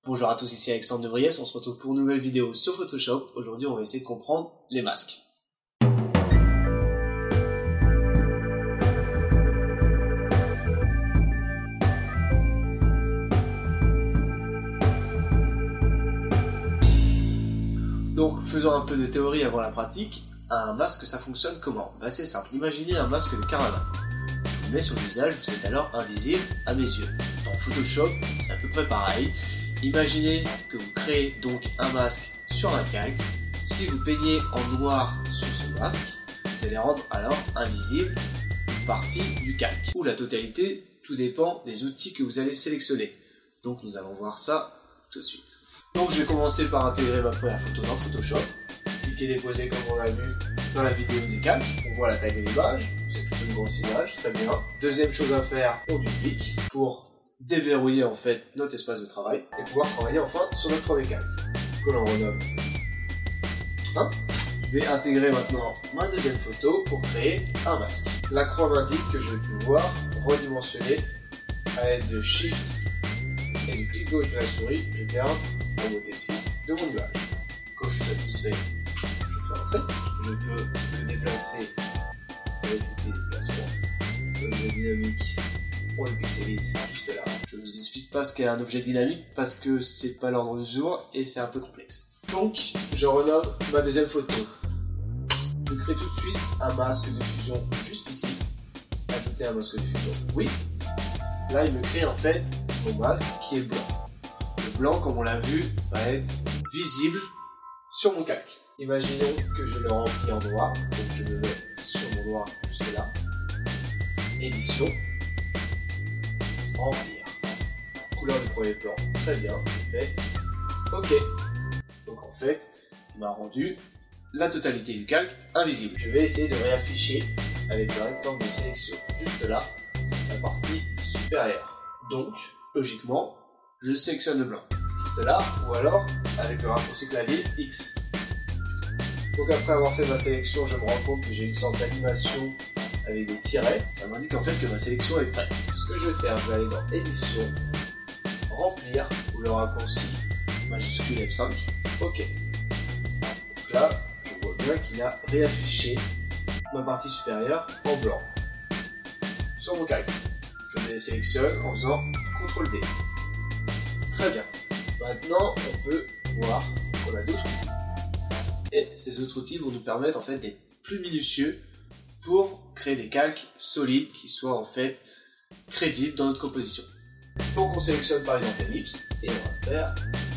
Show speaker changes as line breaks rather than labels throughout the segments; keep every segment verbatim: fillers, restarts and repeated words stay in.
Bonjour à tous, ici Alexandre de Vries, on se retrouve pour une nouvelle vidéo sur Photoshop. Aujourd'hui on va essayer de comprendre les masques. Donc faisons un peu de théorie avant la pratique. Un masque, ça fonctionne comment? Ben, c'est simple, imaginez un masque de carnaval. Je vous mets sur le visage, vous êtes alors invisible à mes yeux. Dans Photoshop, c'est à peu près pareil. Imaginez que vous créez donc un masque sur un calque. Si vous peignez en noir sur ce masque, vous allez rendre alors invisible une partie du calque. Ou la totalité, tout dépend des outils que vous allez sélectionner. Donc nous allons voir ça tout de suite. Donc je vais commencer par intégrer ma première photo dans Photoshop. Cliquez déposer comme on l'a vu dans la vidéo des calques. On voit la taille de l'image, c'est plutôt une grosse image, très bien. Deuxième chose à faire, on duplique pour déverrouiller en fait notre espace de travail et pouvoir travailler enfin sur notre premier calque que l'on renomme un. Je vais intégrer maintenant ma deuxième photo pour créer un masque. La croix m'indique que je vais pouvoir redimensionner à l'aide de Shift et du clic gauche de la souris. Je garde la modestie de mon nuage. Quand je suis satisfait, je fais entrer. Je peux le déplacer avec l'outil déplacement, l'objet dynamique. On le pixelise juste là. Je ne vous explique pas ce qu'est un objet dynamique parce que c'est pas l'ordre du jour et c'est un peu complexe. Donc, je renomme ma deuxième photo. Je crée tout de suite un masque de fusion juste ici. Ajouter un masque de fusion. Oui. Là, il me crée en fait mon masque qui est blanc. Le blanc, comme on l'a vu, va être visible sur mon calque. Imaginons que je le remplis en noir. Donc, je me mets sur mon noir juste là. Édition. Remplir. Couleur du premier plan. Très bien, c'est fait. Ok. Donc en fait, il m'a rendu la totalité du calque invisible. Je vais essayer de réafficher avec le rectangle de sélection juste là, la partie supérieure. Donc, logiquement, je sélectionne le blanc. Juste là, ou alors avec le raccourci clavier X. Donc après avoir fait ma sélection, je me rends compte que j'ai une sorte d'animation avec des tirets, ça m'indique en fait que ma sélection est prête. Ce que je vais faire, je vais aller dans édition, remplir, ou le raccourci majuscule F cinq, ok. Donc là, je vois bien qu'il a réaffiché ma partie supérieure en blanc sur mon calque. Je me désélectionne en faisant contrôle D. Très bien. Maintenant, on peut voir qu'on a d'autres outils. Et ces autres outils vont nous permettre en fait d'être plus minutieux pour créer des calques solides qui soient en fait crédibles dans notre composition. Donc on sélectionne par exemple l'ellipse et on va faire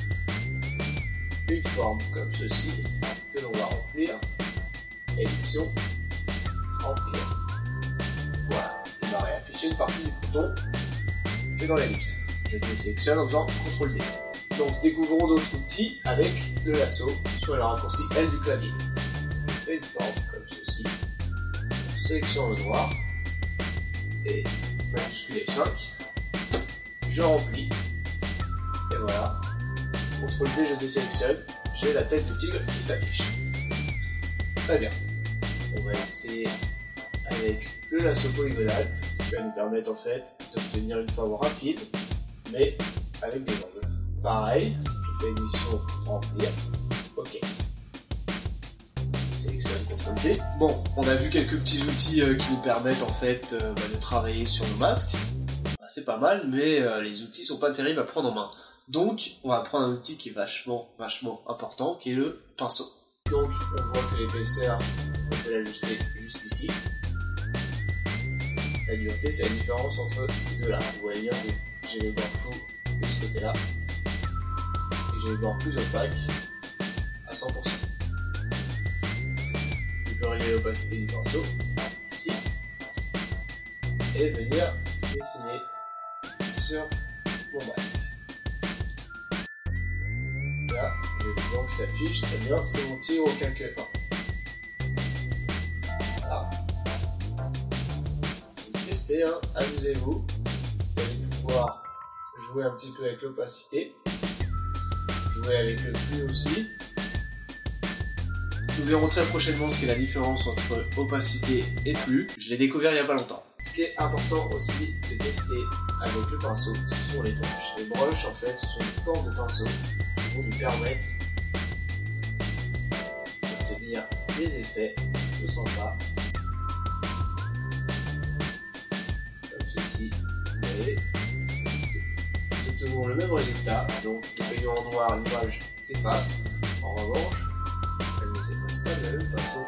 une forme comme ceci que l'on va remplir. Édition, remplir. Voilà, il va réafficher une partie du bouton qui est dans l'ellipse. Je désélectionne en faisant contrôle D. Donc découvrons d'autres outils avec le lasso sur le raccourci L du clavier. On fait une forme comme ceci. Sélectionne le noir et majuscule F cinq, je remplis et voilà, contrôle D, je désélectionne, j'ai la tête du tigre qui s'affiche. Très bien, on va essayer avec le lasso polygonal qui va nous permettre en fait d'obtenir une forme rapide mais avec des angles. Pareil, je fais édition, remplir, ok. Sélectionne, contrôle D. Bon, on a vu quelques petits outils euh, qui nous permettent en fait euh, bah, de travailler sur nos masques. Bah, c'est pas mal, mais euh, les outils sont pas terribles à prendre en main. Donc, on va prendre un outil qui est vachement, vachement important, qui est le pinceau. Donc, on voit que l'épaisseur, on peut l'ajuster juste ici. La dureté, c'est la différence entre ces deux-là. Vous voyez bien que j'ai les bords flous de ce côté-là, et j'ai les bords plus opaques à cent pour cent. Je peux régler l'opacité du pinceau, ici, et venir dessiner sur mon masque. Là, j'ai le blanc qui s'affiche, très bien, c'est mon tir au calque un. Voilà. Testez, hein, amusez-vous. Vous allez pouvoir jouer un petit peu avec l'opacité, jouer avec le flux aussi. Nous verrons très prochainement ce qu'est la différence entre opacité et flux. Je l'ai découvert il n'y a pas longtemps. Ce qui est important aussi de tester avec le pinceau, ce sont les brushes. Les brushes en fait, ce sont une forme de pinceau qui vont nous permettre d'obtenir des effets de sympa. Comme ceci, vous voyez, nous obtenons le même résultat. Donc le crayon en noir, l'image s'efface. En revanche, elle ne s'efface pas de la même façon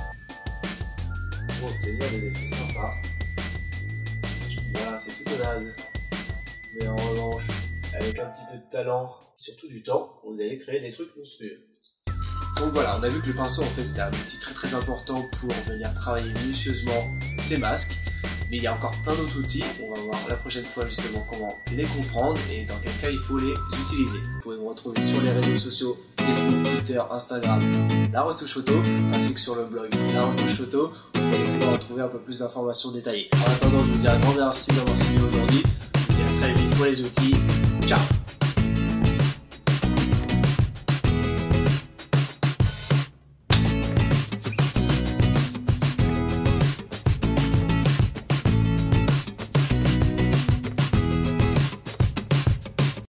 pour obtenir des effets sympas. Voilà, c'est plutôt naze. Mais en revanche, avec un petit peu de talent, surtout du temps, vous allez créer des trucs monstrueux. Donc voilà, on a vu que le pinceau en fait c'était un outil très très important pour venir travailler minutieusement ces masques. Mais il y a encore plein d'autres outils, on va voir la prochaine fois justement comment les comprendre et dans quel cas il faut les utiliser. Vous pouvez me retrouver sur les réseaux sociaux, Facebook, Twitter, Instagram, La Retouche Photo, ainsi que sur le blog La Retouche Photo, où vous allez pouvoir retrouver un peu plus d'informations détaillées. En attendant, je vous dis un grand merci d'avoir suivi aujourd'hui, je vous dis à très vite pour les outils, ciao.